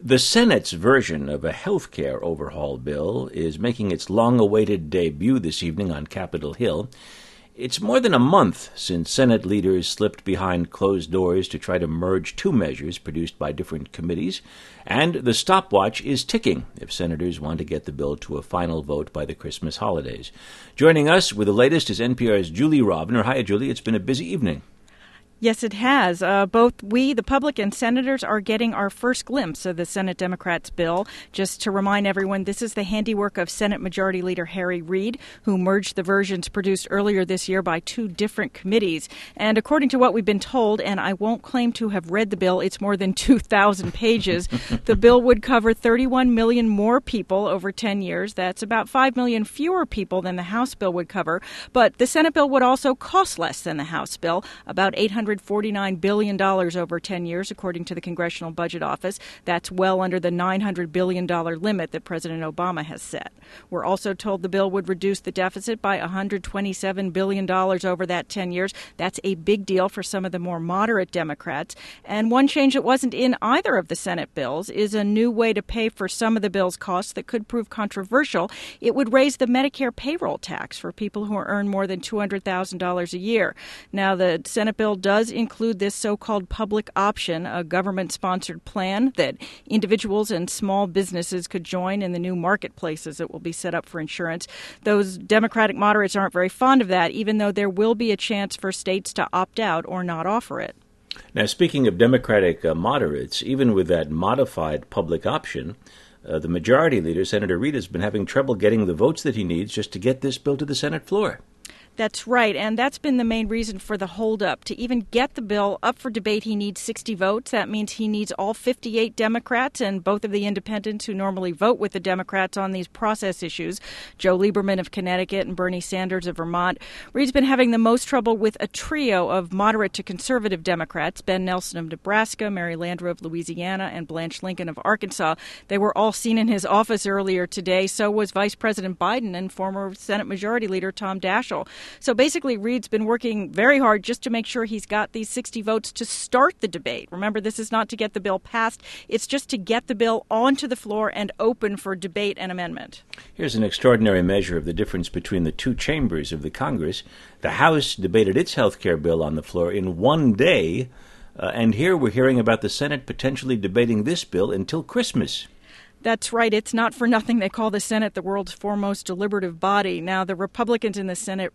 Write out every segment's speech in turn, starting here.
The Senate's version of a health care overhaul bill is making its long-awaited debut this evening on Capitol Hill. It's more than a month since Senate leaders slipped behind closed doors to try to merge two measures produced by different committees, and the stopwatch is ticking if senators want to get the bill to a final vote by the Christmas holidays. Joining us with the latest is NPR's Julie Rovner. Hi, Julie. It's been a busy evening. Yes, it has. Both we, the public, and senators are getting our first glimpse of the Senate Democrats' bill. Just to remind everyone, this is the handiwork of Senate Majority Leader Harry Reid, who merged the versions produced earlier this year by two different committees. And according to what we've been told, and I won't claim to have read the bill, it's more than 2,000 pages. The bill would cover 31 million more people over 10 years. That's about 5 million fewer people than the House bill would cover. But the Senate bill would also cost less than the House bill, about $849 billion over 10 years, according to the Congressional Budget Office. That's well under the $900 billion limit that President Obama has set. We're also told the bill would reduce the deficit by $127 billion over that 10 years. That's a big deal for some of the more moderate Democrats. And one change that wasn't in either of the Senate bills is a new way to pay for some of the bill's costs that could prove controversial. It would raise the Medicare payroll tax for people who earn more than $200,000 a year. Now, the Senate bill does include this so-called public option, a government-sponsored plan that individuals and small businesses could join in the new marketplaces that will be set up for insurance. Those Democratic moderates aren't very fond of that, even though there will be a chance for states to opt out or not offer it. Now, speaking of Democratic moderates, even with that modified public option, the majority leader, Senator Reid, has been having trouble getting the votes that he needs just to get this bill to the Senate floor. That's right, and that's been the main reason for the holdup. To even get the bill up for debate, he needs 60 votes. That means he needs all 58 Democrats and both of the independents who normally vote with the Democrats on these process issues, Joe Lieberman of Connecticut and Bernie Sanders of Vermont. Reid's been having the most trouble with a trio of moderate to conservative Democrats, Ben Nelson of Nebraska, Mary Landrieu of Louisiana, and Blanche Lincoln of Arkansas. They were all seen in his office earlier today. So was Vice President Biden and former Senate Majority Leader Tom Daschle. So basically, Reid's been working very hard just to make sure he's got these 60 votes to start the debate. Remember, this is not to get the bill passed. It's just to get the bill onto the floor and open for debate and amendment. Here's an extraordinary measure of the difference between the two chambers of the Congress. The House debated its health care bill on the floor in one day, and here we're hearing about the Senate potentially debating this bill until Christmas. That's right. It's not for nothing they call the Senate the world's foremost deliberative body. Now, the Republicans in the Senate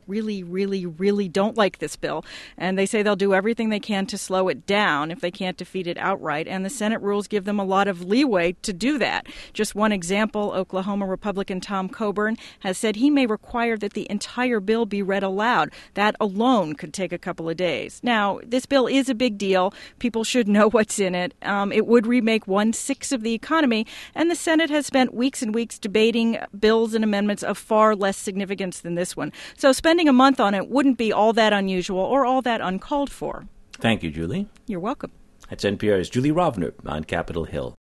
really don't like this bill, and they say they'll do everything they can to slow it down if they can't defeat it outright, and the Senate rules give them a lot of leeway to do that. Just one example, Oklahoma Republican Tom Coburn has said he may require that the entire bill be read aloud. That alone could take a couple of days. Now, this bill is a big deal. People should know what's in it. It would remake 1/6 of the economy, and the Senate has spent weeks and weeks debating bills and amendments of far less significance than this one. So spending a month on it wouldn't be all that unusual or all that uncalled for. Thank you, Julie. You're welcome. That's NPR's Julie Rovner on Capitol Hill.